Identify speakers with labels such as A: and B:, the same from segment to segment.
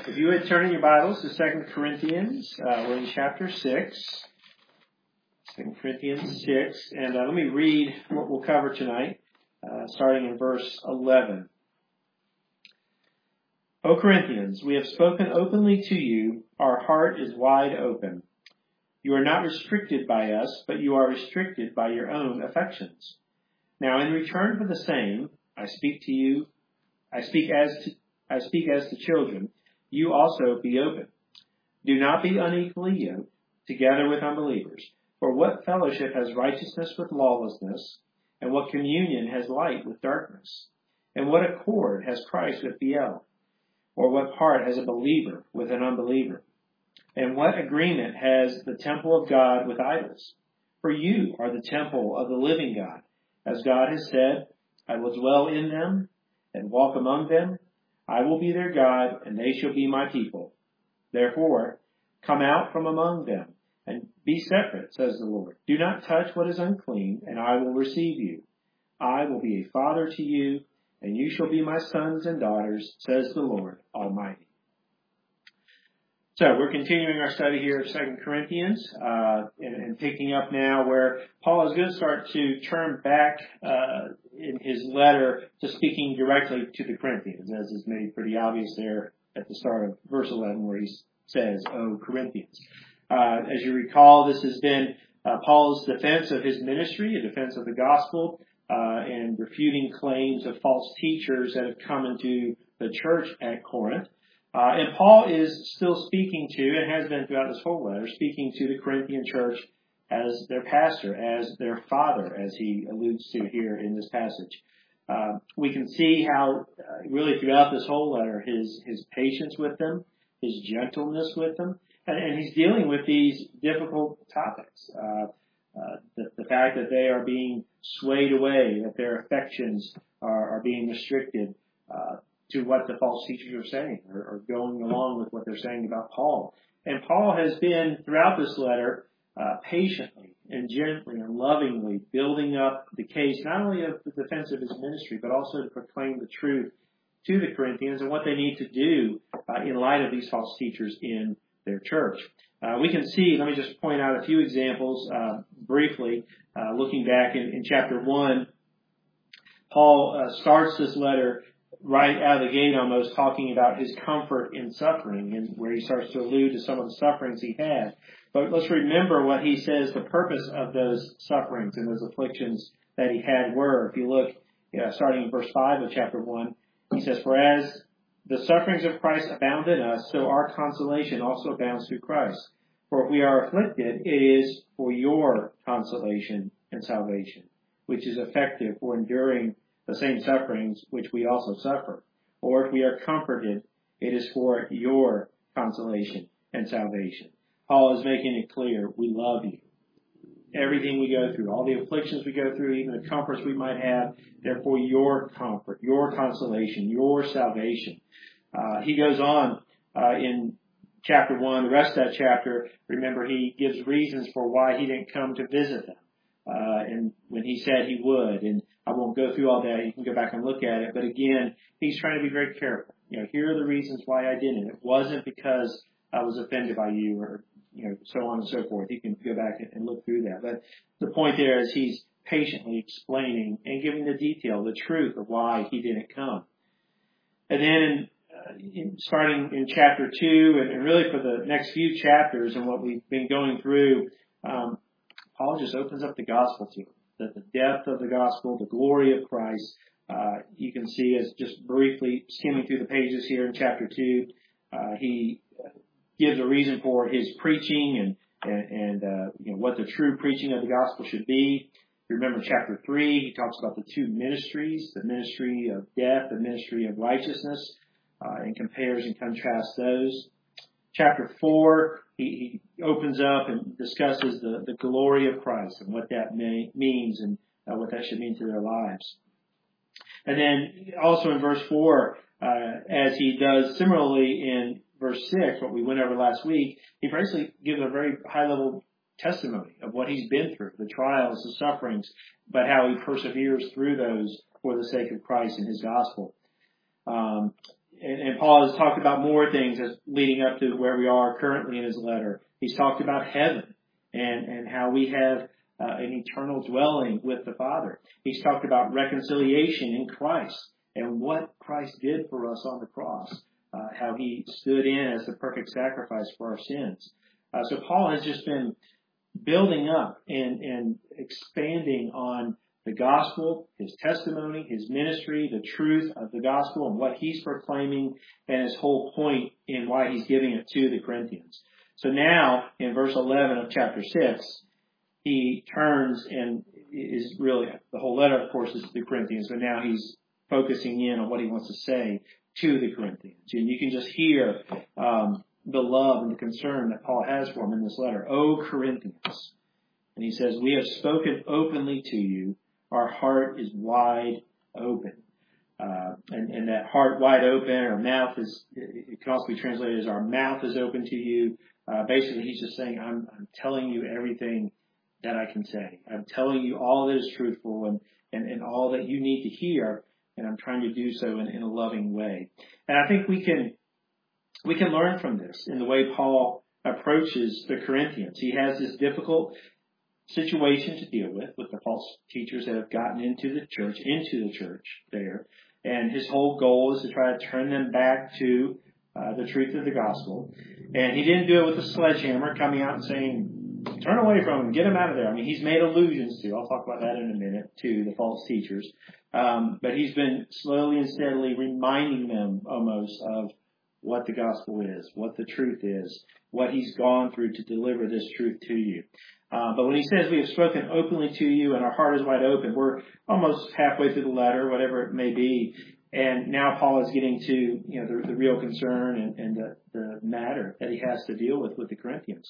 A: If you would turn in your Bibles to 2 Corinthians, we're in chapter 6. 2 Corinthians 6. And let me read what we'll cover tonight, starting in verse 11. O Corinthians, we have spoken openly to you. Our heart is wide open. You are not restricted by us, but you are restricted by your own affections. Now, in return for the same, I speak as to children. You also be open. Do not be unequally yoked together with unbelievers. For what fellowship has righteousness with lawlessness? And what communion has light with darkness? And what accord has Christ with Belial? Or what part has a believer with an unbeliever? And what agreement has the temple of God with idols? For you are the temple of the living God. As God has said, I will dwell in them and walk among them. I will be their God, and they shall be my people. Therefore, come out from among them, and be separate, says the Lord. Do not touch what is unclean, and I will receive you. I will be a father to you, and you shall be my sons and daughters, says the Lord Almighty. So we're continuing our study here of 2 Corinthians, and picking up now where Paul is going to start to turn back in his letter to speaking directly to the Corinthians, as is made pretty obvious there at the start of verse 11 where he says, O Corinthians. As you recall, this has been Paul's defense of his ministry, a defense of the gospel, and refuting claims of false teachers that have come into the church at Corinth. And Paul is still speaking to, and has been throughout this whole letter, speaking to the Corinthian church as their pastor, as their father, as he alludes to here in this passage. We can see how, really throughout this whole letter, his patience with them, his gentleness with them, and he's dealing with these difficult topics. The fact that they are being swayed away, that their affections are being restricted, to what the false teachers are saying, or going along with what they're saying about Paul. And Paul has been, throughout this letter, patiently and gently and lovingly building up the case, not only of the defense of his ministry, but also to proclaim the truth to the Corinthians and what they need to do in light of these false teachers in their church. We can see, let me just point out a few examples briefly. Looking back in chapter 1, Paul starts this letter right out of the gate almost talking about his comfort in suffering, and where he starts to allude to some of the sufferings he had. But let's remember what he says the purpose of those sufferings and those afflictions that he had were. If you look, starting in verse 5 of chapter 1, he says, For as the sufferings of Christ abound in us, so our consolation also abounds through Christ. For if we are afflicted, it is for your consolation and salvation, which is effective for enduring the same sufferings which we also suffer. Or if we are comforted, it is for your consolation and salvation. Paul is making it clear, we love you. Everything we go through, all the afflictions we go through, even the comforts we might have, they're for your comfort, your consolation, your salvation. He goes on in chapter 1, the rest of that chapter, remember he gives reasons for why he didn't come to visit them. And when he said he would, and I won't go through all that, you can go back and look at it, but again, he's trying to be very careful. Here are the reasons why I didn't. It wasn't because I was offended by you, or, so on and so forth. You can go back and look through that. But the point there is he's patiently explaining and giving the detail, the truth of why he didn't come. And then starting in chapter 2, and really for the next few chapters and what we've been going through, Paul just opens up the gospel to him. The depth of the gospel, the glory of Christ. You can see as just briefly skimming through the pages here in chapter 2, he gives a reason for his preaching and what the true preaching of the gospel should be. You remember chapter 3, he talks about the two ministries, the ministry of death, the ministry of righteousness, and compares and contrasts those. Chapter 4, he opens up and discusses the glory of Christ and what that means and what that should mean to their lives. And then also in verse 4, as he does similarly in verse 6, what we went over last week, he basically gives a very high-level testimony of what he's been through, the trials, the sufferings, but how he perseveres through those for the sake of Christ and his gospel. and Paul has talked about more things as leading up to where we are currently in his letter. He's talked about heaven and how we have an eternal dwelling with the Father. He's talked about reconciliation in Christ and what Christ did for us on the cross, how he stood in as the perfect sacrifice for our sins. So Paul has just been building up and expanding on the gospel, his testimony, his ministry, the truth of the gospel and what he's proclaiming and his whole point in why he's giving it to the Corinthians. So now in verse 11 of chapter 6, he turns and is really, the whole letter of course is to the Corinthians, but now he's focusing in on what he wants to say to the Corinthians. And you can just hear the love and the concern that Paul has for them in this letter. O Corinthians. And he says, we have spoken openly to you. Our heart is wide open. And that heart wide open, or mouth is, it can also be translated as our mouth is open to you. Basically, he's just saying, I'm telling you everything that I can say. I'm telling you all that is truthful and all that you need to hear. And I'm trying to do so in a loving way. And I think we can learn from this in the way Paul approaches the Corinthians. He has this difficult situation to deal with the false teachers that have gotten into the church there. And his whole goal is to try to turn them back to the truth of the gospel. And he didn't do it with a sledgehammer coming out and saying, turn away from them, get them out of there. I mean, he's made allusions to, I'll talk about that in a minute, to the false teachers. But he's been slowly and steadily reminding them almost of what the gospel is, what the truth is, what he's gone through to deliver this truth to you. But when he says we have spoken openly to you and our heart is wide open, we're almost halfway through the letter, whatever it may be. And now Paul is getting to, the real concern and the matter that he has to deal with the Corinthians.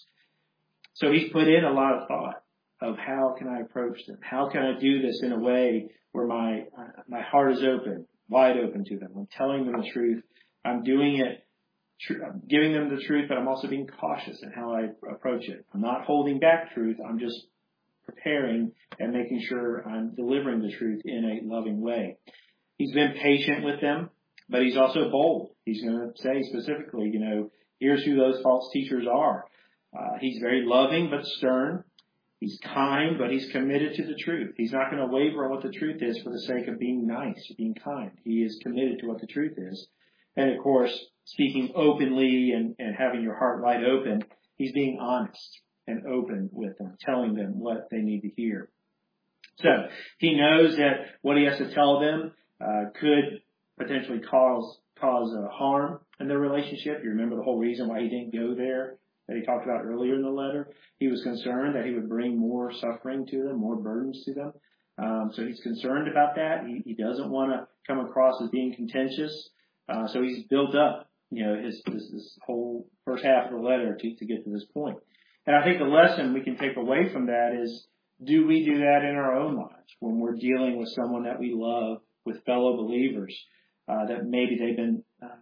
A: So he's put in a lot of thought of how can I approach them? How can I do this in a way where my heart is open, wide open to them? I'm telling them the truth. I'm doing it, I'm giving them the truth, but I'm also being cautious in how I approach it. I'm not holding back truth. I'm just preparing and making sure I'm delivering the truth in a loving way. He's been patient with them, but he's also bold. He's going to say specifically, here's who those false teachers are. He's very loving but stern. He's kind, but he's committed to the truth. He's not going to waver on what the truth is for the sake of being nice or being kind. He is committed to what the truth is. And of course, speaking openly and having your heart wide open, he's being honest and open with them, telling them what they need to hear. So he knows that what he has to tell them could potentially cause harm in their relationship. You remember the whole reason why he didn't go there that he talked about earlier in the letter. He was concerned that he would bring more suffering to them, more burdens to them. So he's concerned about that. He doesn't want to come across as being contentious. So he's built up, this whole first half of the letter to get to this point. And I think the lesson we can take away from that is, do we do that in our own lives when we're dealing with someone that we love, with fellow believers, that maybe they've been,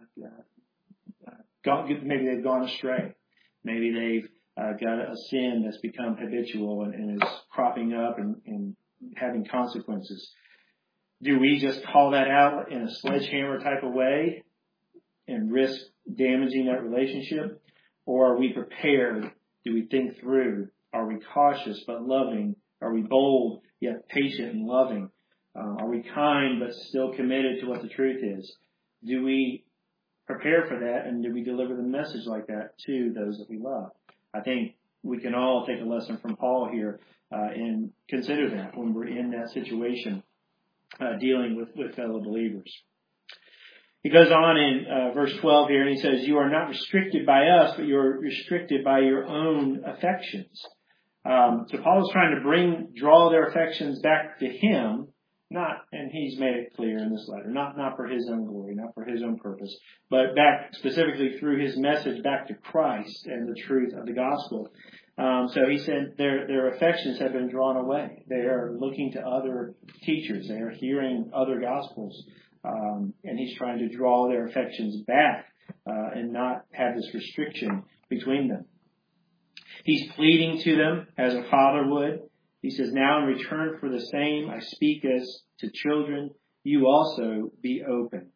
A: maybe they've gone astray. Maybe they've got a sin that's become habitual and is cropping up and having consequences. Do we just call that out in a sledgehammer type of way and risk damaging that relationship? Or are we prepared? Do we think through? Are we cautious but loving? Are we bold yet patient and loving? Are we kind but still committed to what the truth is? Do we prepare for that, and do we deliver the message like that to those that we love? I think we can all take a lesson from Paul here and consider that when we're in that situation dealing with fellow believers. He goes on in verse 12 here, and he says, you are not restricted by us, but you're restricted by your own affections. So Paul is trying to draw their affections back to him, and he's made it clear in this letter, not for his own glory, not for his own purpose, but back specifically through his message back to Christ and the truth of the gospel. So he said their affections have been drawn away. They are looking to other teachers. They are hearing other gospels. And he's trying to draw their affections back and not have this restriction between them. He's pleading to them as a father would. He says, now in return for the same, I speak as to children, you also be open.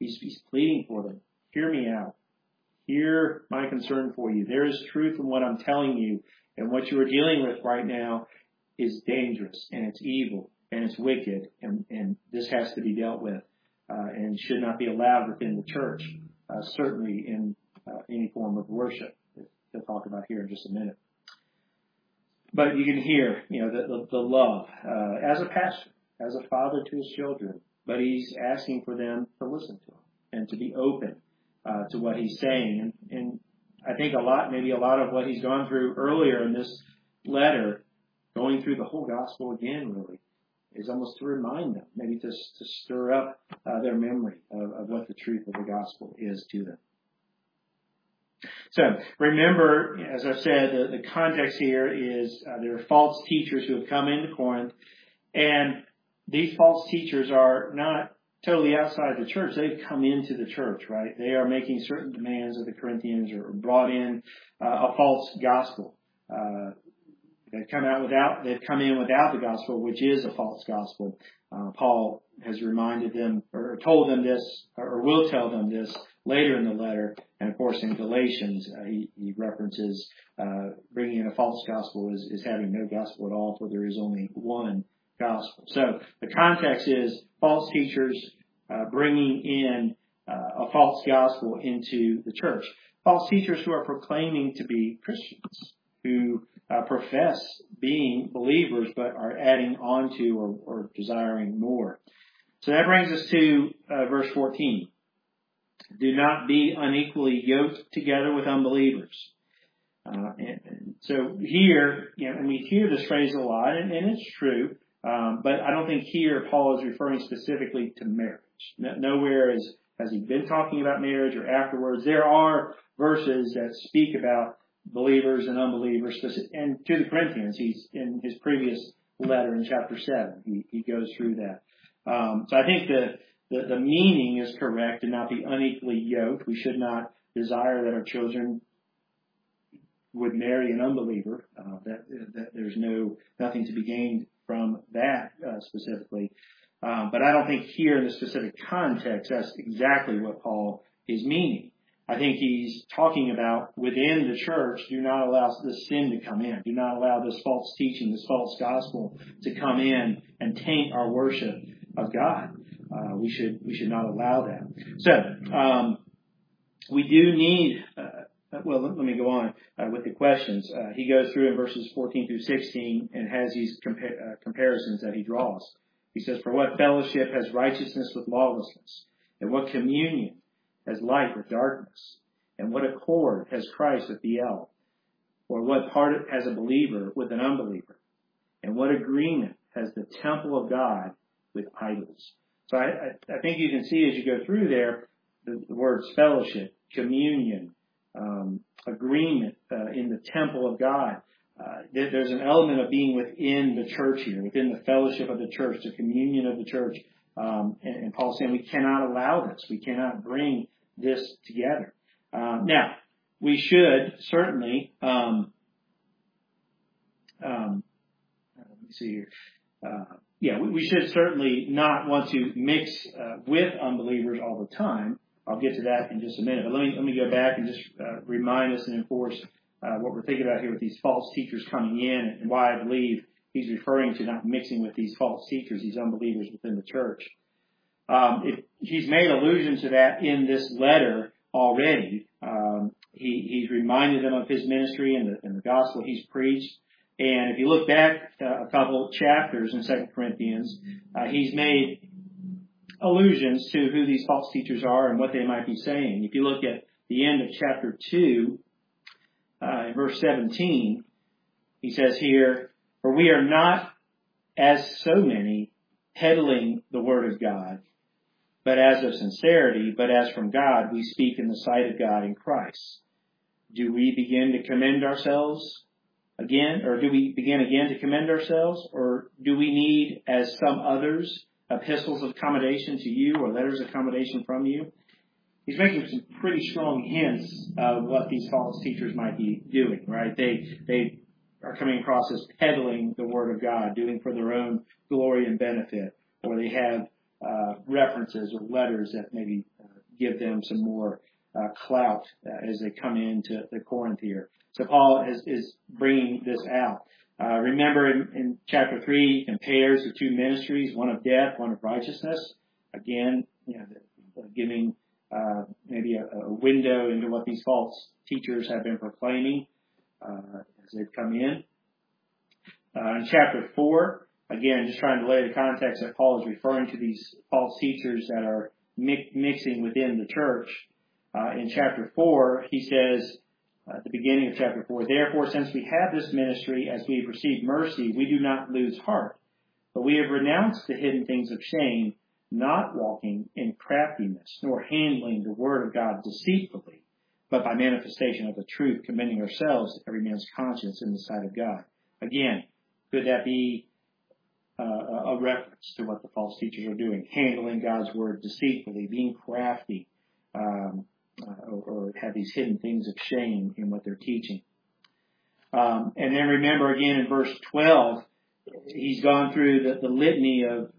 A: He's pleading for them. Hear me out. Hear my concern for you. There is truth in what I'm telling you, and what you are dealing with right now is dangerous, and it's evil, and it's wicked, and this has to be dealt with, and should not be allowed within the church, certainly in any form of worship. He'll talk about here in just a minute. But you can hear, the love as a pastor, as a father to his children. But he's asking for them to listen to him and to be open to what he's saying. And I think maybe a lot of what he's gone through earlier in this letter, going through the whole gospel again, really, is almost to remind them, maybe to stir up their memory of what the truth of the gospel is to them. So remember, as I've said, the context here is there are false teachers who have come into Corinth, and these false teachers are not totally outside the church. They've come into the church, right? They are making certain demands of the Corinthians, or brought in a false gospel. They've come in without the gospel, which is a false gospel. Paul has reminded them, or told them this, or will tell them this later in the letter. And of course, in Galatians, he references bringing in a false gospel is having no gospel at all, for there is only one gospel. So the context is false teachers bringing in a false gospel into the church. False teachers who are proclaiming to be Christians, who profess being believers, but are adding on to or desiring more. So that brings us to verse 14. Do not be unequally yoked together with unbelievers. And so here, and we hear this phrase a lot, and it's true, but I don't think here Paul is referring specifically to marriage. Nowhere has he been talking about marriage or afterwards. There are verses that speak about believers and unbelievers, and to the Corinthians, he's in his previous letter in chapter 7. He goes through that. So I think the meaning is correct, to not be unequally yoked. We should not desire that our children would marry an unbeliever. That there's nothing to be gained from that specifically. But I don't think here in the specific context that's exactly what Paul is meaning. I think he's talking about within the church, do not allow this sin to come in. Do not allow this false teaching, this false gospel to come in and taint our worship of God. We should not allow that. So we do need. Let me go on with the questions. He goes through in verses 14 through 16 and has these comparisons that he draws. He says, "For what fellowship has righteousness with lawlessness? And what communion has light with darkness? And what accord has Christ with Belial? Or what part has a believer with an unbeliever? And what agreement has the temple of God with idols?" So I think you can see as you go through there, the words fellowship, communion, agreement in the temple of God. There's an element of being within the church here, within the fellowship of the church, the communion of the church. And Paul's saying we cannot allow this. We cannot bring this together. Now, we should certainly, let me see here. We should certainly not want to mix with unbelievers all the time. I'll get to that in just a minute. But let me go back and just remind us and enforce what we're thinking about here with these false teachers coming in, and why I believe he's referring to not mixing with these false teachers, these unbelievers within the church. He's made allusion to that in this letter already. He's reminded them of his ministry and the gospel he's preached. And if you look back a couple of chapters in 2 Corinthians, he's made allusions to who these false teachers are and what they might be saying. If you look at the end of chapter 2, in verse 17, he says here, "For we are not as so many peddling the word of God, but as of sincerity, but as from God, we speak in the sight of God in Christ. Do we begin to commend ourselves again, or do we begin again to commend ourselves, or do we need, as some others, epistles of commendation to you, or letters of commendation from you?" He's making some pretty strong hints of what these false teachers might be doing, right? They are coming across as peddling the word of God, doing for their own glory and benefit, or they have references or letters that maybe give them some more clout as they come into the Corinth here. So Paul is bringing this out. Remember in chapter 3, he compares the two ministries, one of death, one of righteousness. Again, giving maybe a window into what these false teachers have been proclaiming as they've come in. In chapter 4, again, just trying to lay the context that Paul is referring to these false teachers that are mixing within the church. In chapter 4, he says, at the beginning of chapter 4, therefore, since we have this ministry, as we have received mercy, we do not lose heart. But we have renounced the hidden things of shame, not walking in craftiness, nor handling the word of God deceitfully, but by manifestation of the truth, commending ourselves to every man's conscience in the sight of God. Again, could that be a reference to what the false teachers are doing? Handling God's word deceitfully, being crafty, or have these hidden things of shame in what they're teaching. And then remember again in verse 12, he's gone through the litany of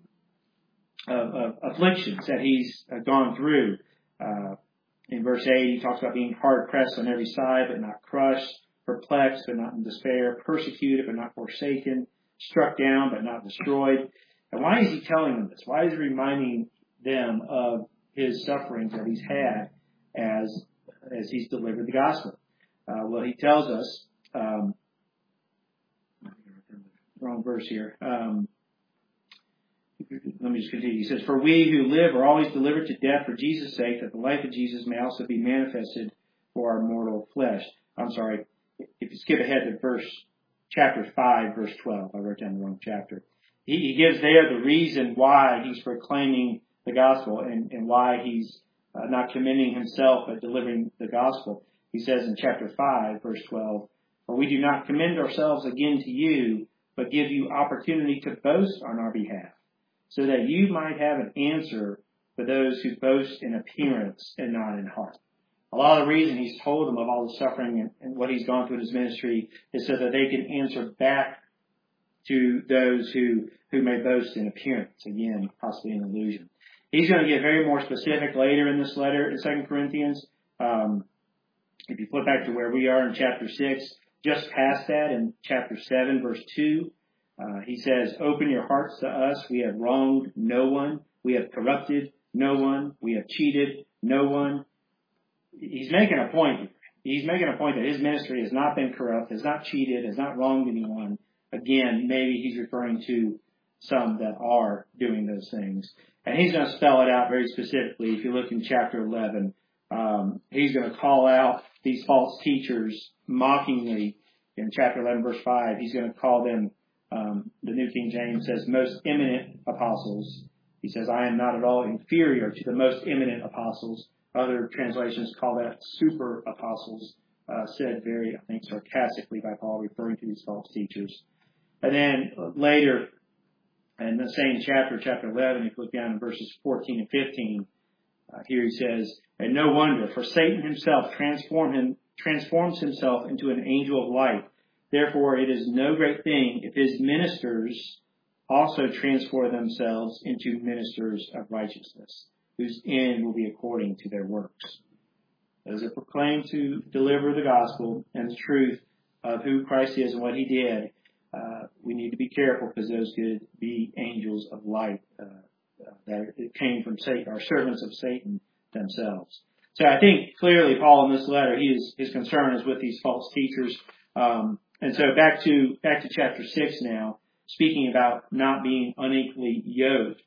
A: afflictions that he's gone through. In verse 8, he talks about being hard pressed on every side, but not crushed, perplexed, but not in despair, persecuted, but not forsaken, struck down, but not destroyed. And why is he telling them this? Why is he reminding them of his sufferings that he's had as he's delivered the gospel? Well, he tells us, wrong verse here. Let me just continue. He says, for we who live are always delivered to death for Jesus' sake, that the life of Jesus may also be manifested for our mortal flesh. I'm sorry. If you skip ahead to chapter 5, verse 12, I wrote down the wrong chapter. He gives there the reason why he's proclaiming the gospel and why he's not commending himself but delivering the gospel. He says in chapter 5, verse 12, for we do not commend ourselves again to you, but give you opportunity to boast on our behalf, so that you might have an answer for those who boast in appearance and not in heart. A lot of the reason he's told them of all the suffering and what he's gone through in his ministry is so that they can answer back to those who may boast in appearance. Again, possibly an illusion. He's going to get very more specific later in this letter in 2 Corinthians. If you flip back to where we are in chapter 6, just past that in chapter 7, verse 2, he says, open your hearts to us. We have wronged no one. We have corrupted no one. We have cheated no one. He's making a point here. He's making a point that his ministry has not been corrupt, has not cheated, has not wronged anyone. Again, maybe he's referring to some that are doing those things. And he's going to spell it out very specifically. If you look in chapter 11, he's going to call out these false teachers mockingly. In chapter 11, verse 5, he's going to call them, the New King James says, most eminent apostles. He says, I am not at all inferior to the most eminent apostles. Other translations call that super apostles, said very, I think, sarcastically by Paul, referring to these false teachers. And then later, in the same chapter, chapter 11, if you look down in verses 14 and 15, here he says, and no wonder, for Satan himself transforms himself into an angel of light. Therefore, it is no great thing if his ministers also transform themselves into ministers of righteousness, whose end will be according to their works. As it proclaimed to deliver the gospel and the truth of who Christ is and what he did, we need to be careful because those could be angels of light that came from Satan, or servants of Satan themselves. So I think clearly Paul in this letter, his concern is with these false teachers. And so back to chapter 6 now, speaking about not being unequally yoked.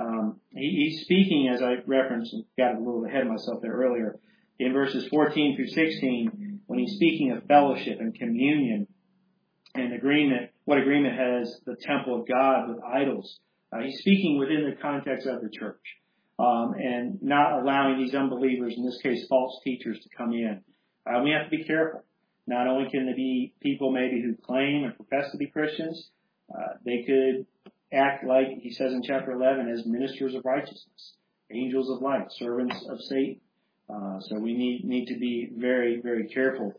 A: He's speaking, as I referenced, and got a little ahead of myself there earlier, in verses 14 through 16, when he's speaking of fellowship and communion and agreement, what agreement has the temple of God with idols. He's speaking within the context of the church, and not allowing these unbelievers, in this case false teachers, to come in. We have to be careful. Not only can there be people maybe who claim and profess to be Christians, they could act like, he says in chapter 11, as ministers of righteousness, angels of light, servants of Satan. So we need to be very, very careful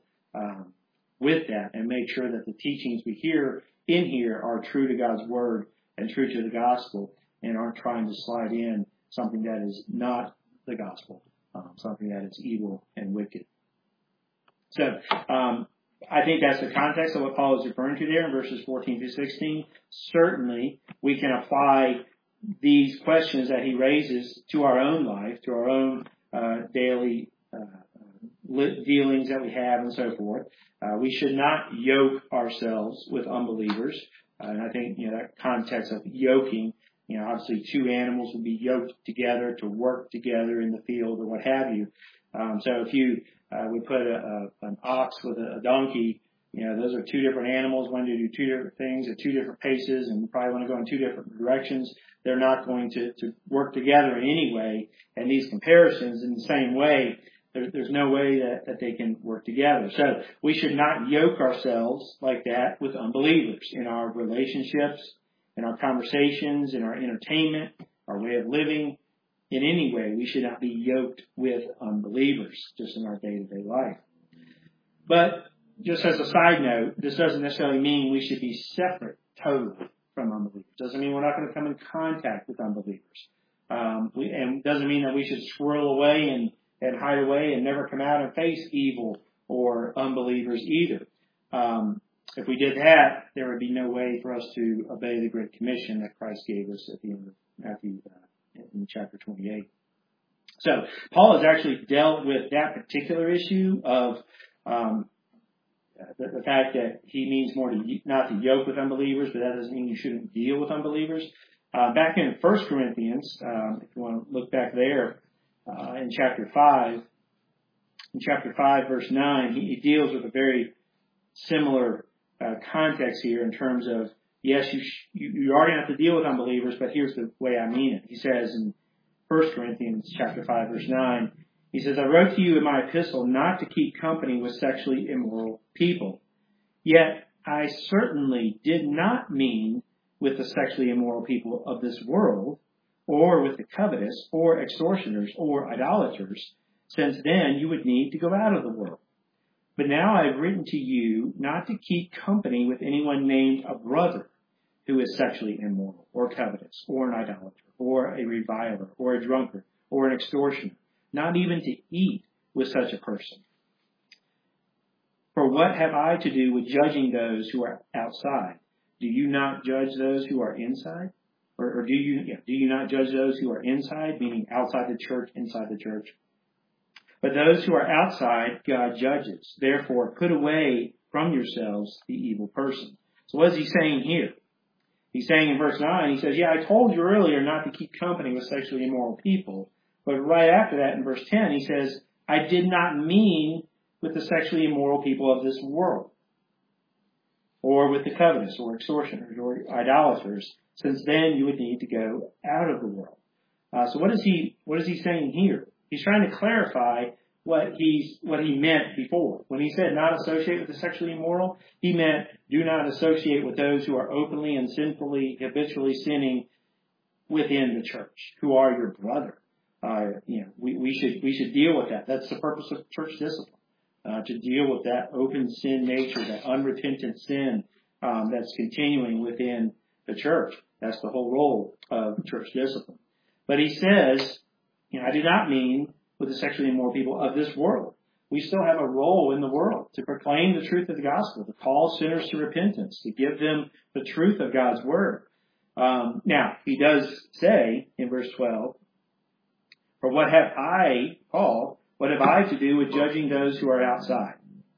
A: with that and make sure that the teachings we hear in here are true to God's word and true to the gospel, and aren't trying to slide in something that is not the gospel, something that is evil and wicked. So I think that's the context of what Paul is referring to there in verses 14 through 16. Certainly, we can apply these questions that he raises to our own life, to our own daily dealings that we have and so forth. We should not yoke ourselves with unbelievers. And I think, that context of yoking, obviously two animals would be yoked together to work together in the field or what have you. So if you would put an ox with a donkey, those are two different animals, one to do two different things at two different paces and probably want to go in two different directions. They're not going to work together in any way. And these comparisons in the same way, there's no way that they can work together. So we should not yoke ourselves like that with unbelievers in our relationships, in our conversations, in our entertainment, our way of living. In any way, we should not be yoked with unbelievers just in our day-to-day life. But just as a side note, this doesn't necessarily mean we should be separate totally from unbelievers. Doesn't mean we're not going to come in contact with unbelievers. And doesn't mean that we should swirl away and hide away and never come out and face evil or unbelievers either. If we did that, there would be no way for us to obey the Great Commission that Christ gave us at the end of Matthew in chapter 28. So Paul has actually dealt with that particular issue of the fact that he means more not to yoke with unbelievers, but that doesn't mean you shouldn't deal with unbelievers. Back in 1 Corinthians, if you want to look back there, in chapter 5, verse 9, he deals with a very similar context here in terms of, yes, you are going to have to deal with unbelievers, but here's the way I mean it. He says in 1 Corinthians chapter 5, verse 9, he says, I wrote to you in my epistle not to keep company with sexually immoral people. Yet I certainly did not mean with the sexually immoral people of this world, or with the covetous, or extortioners, or idolaters, since then you would need to go out of the world. But now I have written to you not to keep company with anyone named a brother who is sexually immoral, or covetous, or an idolater, or a reviler, or a drunkard, or an extortioner, not even to eat with such a person. For what have I to do with judging those who are outside? Do you not judge those who are inside? Or do you not judge those who are inside, meaning outside the church, inside the church? But those who are outside, God judges. Therefore, put away from yourselves the evil person. So what is he saying here? He's saying in verse 9, he says, I told you earlier not to keep company with sexually immoral people. But right after that, in verse 10, he says, I did not mean with the sexually immoral people of this world, or with the covetous, or extortioners, or idolaters, since then you would need to go out of the world. So what is he saying here? He's trying to clarify what he meant before. When he said not associate with the sexually immoral, he meant do not associate with those who are openly and sinfully, habitually sinning within the church, who are your brother. We should deal with that. That's the purpose of church discipline, to deal with that open sin nature, that unrepentant sin that's continuing within the church. That's the whole role of church discipline. But he says, I do not mean with the sexually immoral people of this world. We still have a role in the world to proclaim the truth of the gospel, to call sinners to repentance, to give them the truth of God's word. Now, he does say in verse 12, for what have I, Paul, what have I to do with judging those who are outside?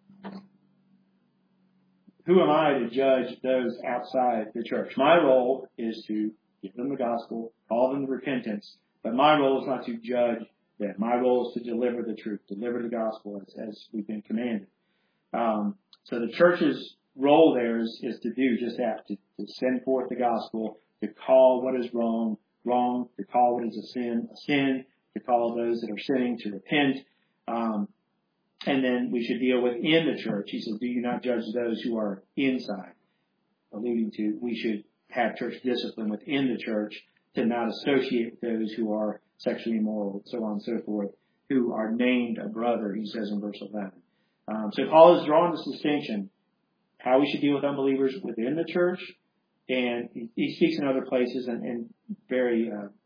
A: Who am I to judge those outside the church? My role is to give them the gospel, call them to repentance, but my role is not to judge them. My role is to deliver the truth, deliver the gospel as we've been commanded. So the church's role there is to do just that, to send forth the gospel, to call what is wrong, to call what is a sin, to call those that are sinning to repent. And then we should deal within the church. He says, do you not judge those who are inside? Alluding to, we should have church discipline within the church to not associate with those who are sexually immoral, so on and so forth, who are named a brother, he says in verse 11. So Paul is drawing this distinction, how we should deal with unbelievers within the church, and he speaks in other places and very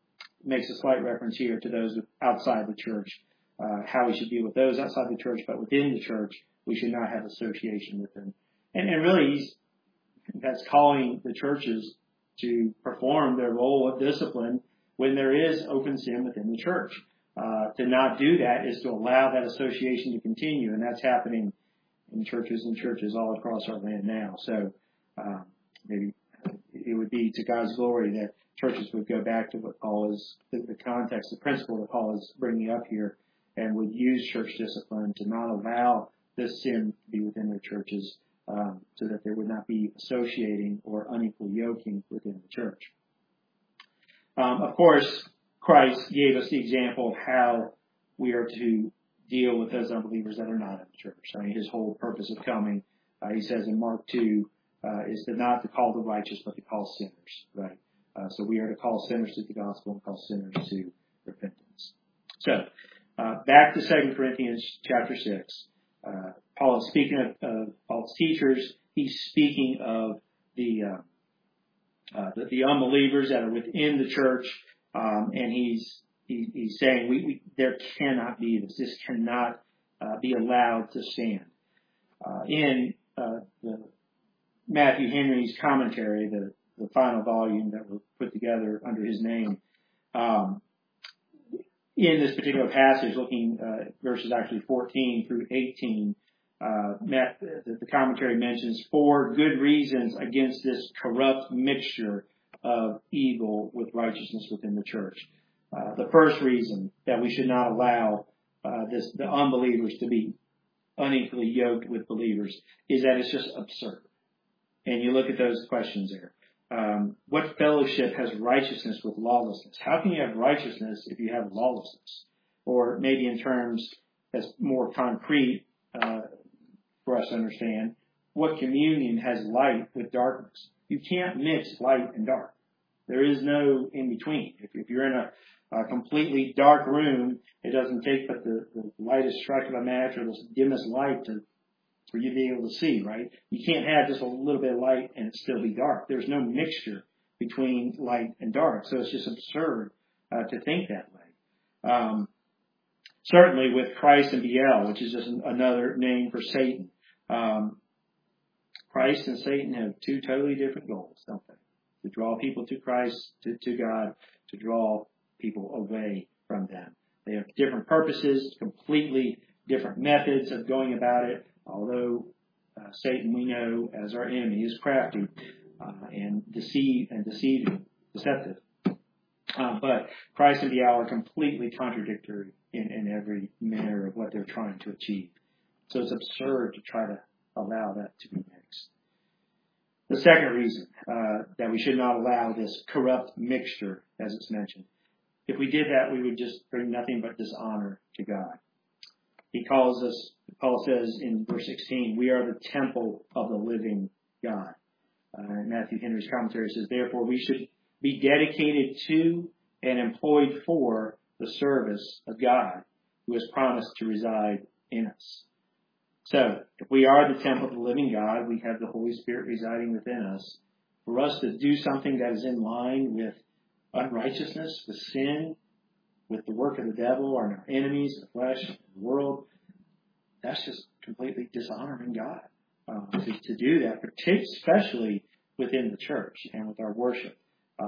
A: makes a slight reference here to those outside the church, how we should deal with those outside the church, but within the church, we should not have association with them. And really, that's calling the churches to perform their role of discipline when there is open sin within the church. To not do that is to allow that association to continue, and that's happening in churches and churches all across our land now. So maybe it would be to God's glory that churches would go back to what Paul is, the context, the principle that Paul is bringing up here, and would use church discipline to not allow this sin to be within their churches, so that there would not be associating or unequal yoking within the church. Of course, Christ gave us the example of how we are to deal with those unbelievers that are not in the church. I mean, his whole purpose of coming, he says in Mark 2, is to not to call the righteous, but to call sinners, right? So we are to call sinners to the gospel and call sinners to repentance. So, back to 2 Corinthians chapter 6. Paul is speaking of false teachers. He's speaking of the unbelievers that are within the church, and he's saying there cannot be this. This cannot be allowed to stand. In the Matthew Henry's commentary, the final volume that was put together under his name, in this particular passage, looking verses actually 14 through 18, the commentary mentions 4 good reasons against this corrupt mixture of evil with righteousness within the church. The first reason that we should not allow the unbelievers to be unequally yoked with believers is that it's just absurd. And you look at those questions there. What fellowship has righteousness with lawlessness? How can you have righteousness if you have lawlessness? Or maybe in terms that's more concrete for us to understand, what communion has light with darkness? You can't mix light and dark. There is no in between. If you're in a completely dark room, it doesn't take but the lightest strike of a match or the dimmest light for you to be able to see, right? You can't have just a little bit of light and it still be dark. There's no mixture between light and dark. So it's just absurd to think that way. Certainly with Christ and Belial, which is just another name for Satan. Christ and Satan have 2 totally different goals, don't they? To draw people to Christ, to God, to draw people away from them. They have different purposes, completely different methods of going about it. Although Satan, we know as our enemy, is crafty and deceptive. But Christ and Belial are completely contradictory in every manner of what they're trying to achieve. So it's absurd to try to allow that to be mixed. The second reason that we should not allow this corrupt mixture, as it's mentioned, if we did that, we would just bring nothing but dishonor to God. He calls us, Paul says in verse 16, we are the temple of the living God. Matthew Henry's commentary says, therefore we should be dedicated to and employed for the service of God, who has promised to reside in us. So, if we are the temple of the living God, we have the Holy Spirit residing within us. For us to do something that is in line with unrighteousness, with sin, with the work of the devil and our enemies, the flesh, the world, that's just completely dishonoring God. To do that, especially within the church and with our worship.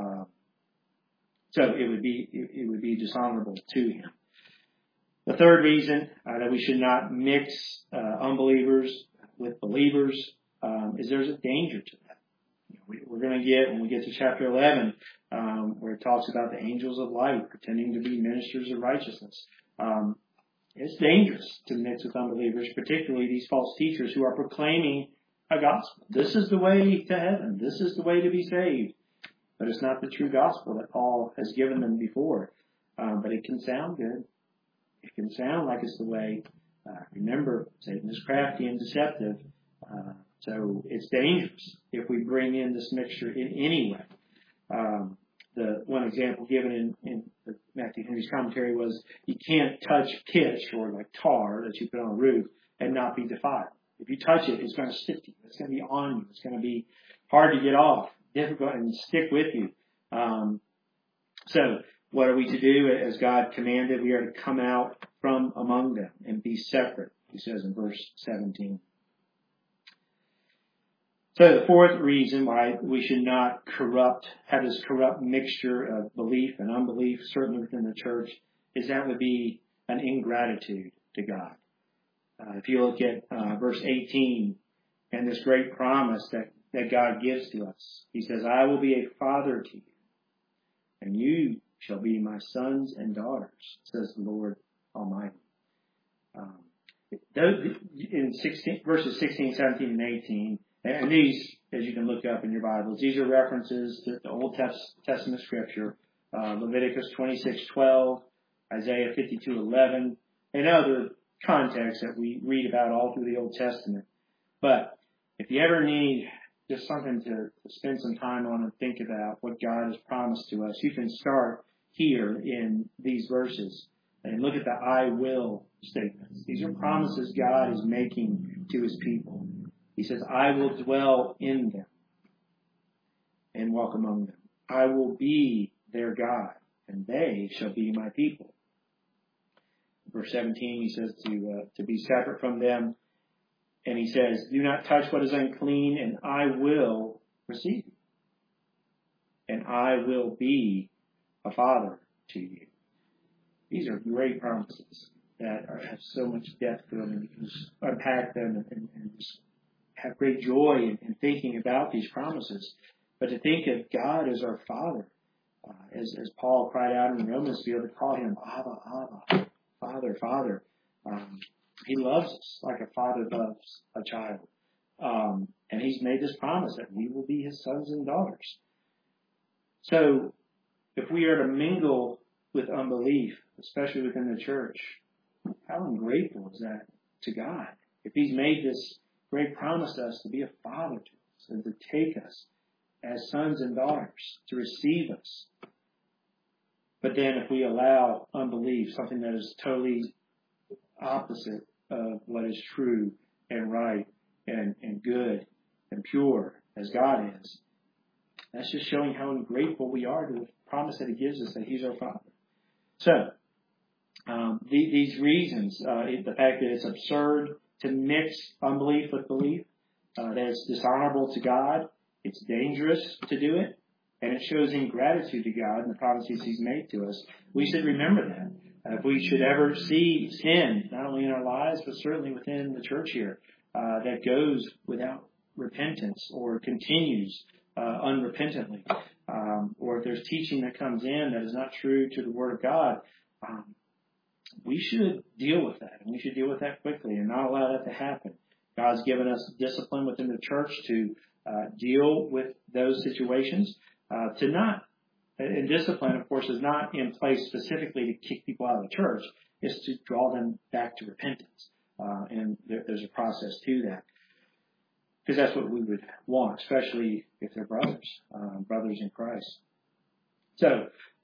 A: So it would be dishonorable to Him. The third reason that we should not mix unbelievers with believers is there's a danger to that. We're going to get, when we get to chapter 11, where it talks about the angels of light pretending to be ministers of righteousness. It's dangerous to mix with unbelievers, particularly these false teachers who are proclaiming a gospel. This is the way to heaven. This is the way to be saved. But it's not the true gospel that Paul has given them before. But it can sound good. It can sound like it's the way. Remember, Satan is crafty and deceptive. So it's dangerous if we bring in this mixture in any way. The one example given in Matthew Henry's commentary was you can't touch pitch or like tar that you put on a roof and not be defiled. If you touch it, it's going to stick to you. It's going to be on you. It's going to be hard to get off, difficult, and stick with you. So What are we to do as God commanded? We are to come out from among them and be separate, he says in verse 17. So the fourth reason why we should not have this corrupt mixture of belief and unbelief, certainly within the church, is that would be an ingratitude to God. If you look at verse 18 and this great promise that God gives to us, he says, I will be a father to you, and you shall be my sons and daughters, says the Lord Almighty. In verses 16, 17, and 18, and these, as you can look up in your Bibles, these are references to the Old Testament scripture, Leviticus 26:12, Isaiah 52:11, and other contexts that we read about all through the Old Testament. But if you ever need just something to spend some time on and think about what God has promised to us, you can start here in these verses and look at the I will statements. These are promises God is making to his people. He says, I will dwell in them and walk among them. I will be their God, and they shall be my people. Verse 17, he says to be separate from them. And he says, do not touch what is unclean, and I will receive you. And I will be a father to you. These are great promises that have so much depth to them, and you can just unpack them and just have great joy in thinking about these promises. But to think of God as our Father, as Paul cried out in Romans, to be able to call him Abba, Abba, Father, Father. He loves us like a father loves a child. And he's made this promise that we will be his sons and daughters. So if we are to mingle with unbelief, especially within the church, how ungrateful is that to God? If he's made this great promise to us to be a father to us and to take us as sons and daughters, to receive us. But then if we allow unbelief, something that is totally opposite of what is true and right and good and pure as God is, that's just showing how ungrateful we are to the promise that he gives us that he's our Father. So, these reasons, the fact that it's absurd to mix unbelief with belief, that it's dishonorable to God, it's dangerous to do it, and it shows ingratitude to God and the promises he's made to us. We should remember that. If we should ever see sin, not only in our lives, but certainly within the church here, that goes without repentance or continues unrepentantly, or if there's teaching that comes in that is not true to the Word of God, we should deal with that, and we should deal with that quickly and not allow that to happen. God's given us discipline within the church to deal with those situations. And discipline, of course, is not in place specifically to kick people out of the church. It's to draw them back to repentance. And there's a process to that. Because that's what we would want, especially if they're brothers in Christ. So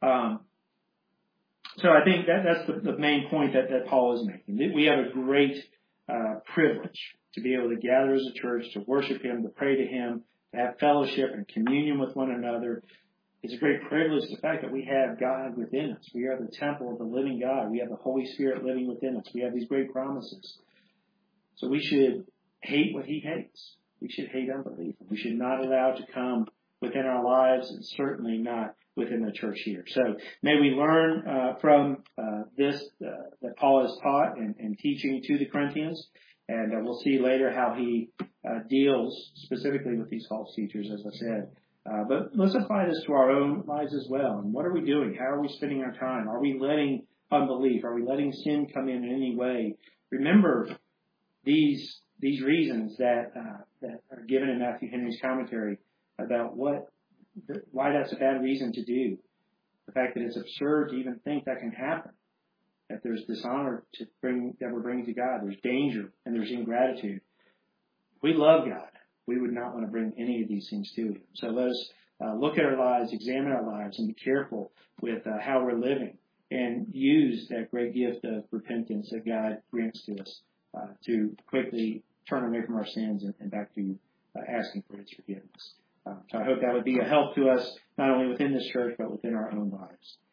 A: I think that's the main point that Paul is making. We have a great privilege to be able to gather as a church, to worship him, to pray to him, to have fellowship and communion with one another. It's a great privilege, the fact that we have God within us. We are the temple of the living God. We have the Holy Spirit living within us. We have these great promises. So we should hate what he hates. We should hate unbelief. We should not allow it to come within our lives, and certainly not within the church here. So may we learn from this that Paul has taught and teaching to the Corinthians. And we'll see later how he deals specifically with these false teachers, as I said. But let's apply this to our own lives as well. And what are we doing? How are we spending our time? Are we letting unbelief? Are we letting sin come in any way? Remember these reasons that are given in Matthew Henry's commentary about why that's a bad reason to do. The fact that it's absurd to even think that can happen. That there's dishonor that we're bringing to God. There's danger and there's ingratitude. We love God. We would not want to bring any of these things to him. So let us look at our lives, examine our lives, and be careful with how we're living, and use that great gift of repentance that God grants to us to quickly turn away from our sins and back to asking for his forgiveness. So I hope that would be a help to us, not only within this church, but within our own lives.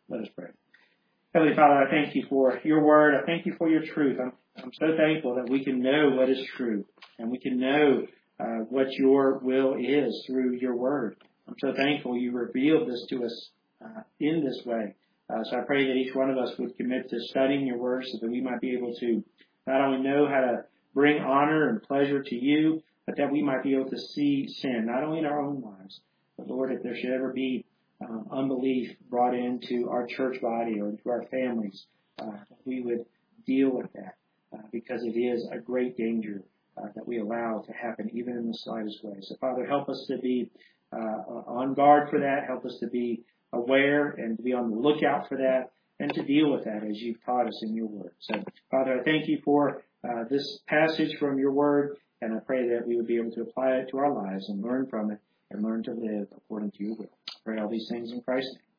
A: Let us pray. Heavenly Father, I thank you for your word. I thank you for your truth. I'm so thankful that we can know what is true and we can know what your will is through your word. I'm so thankful you revealed this to us in this way. So I pray that each one of us would commit to studying your word so that we might be able to not only know how to bring honor and pleasure to you, but that we might be able to see sin, not only in our own lives, but Lord, if there should ever be unbelief brought into our church body or into our families, we would deal with that because it is a great danger that we allow to happen even in the slightest way. So Father, help us to be on guard for that. Help us to be aware and to be on the lookout for that and to deal with that as you've taught us in your word. So Father, I thank you for this passage from your word, and I pray that we would be able to apply it to our lives and learn from it and learn to live according to your will. I pray all these things in Christ's name.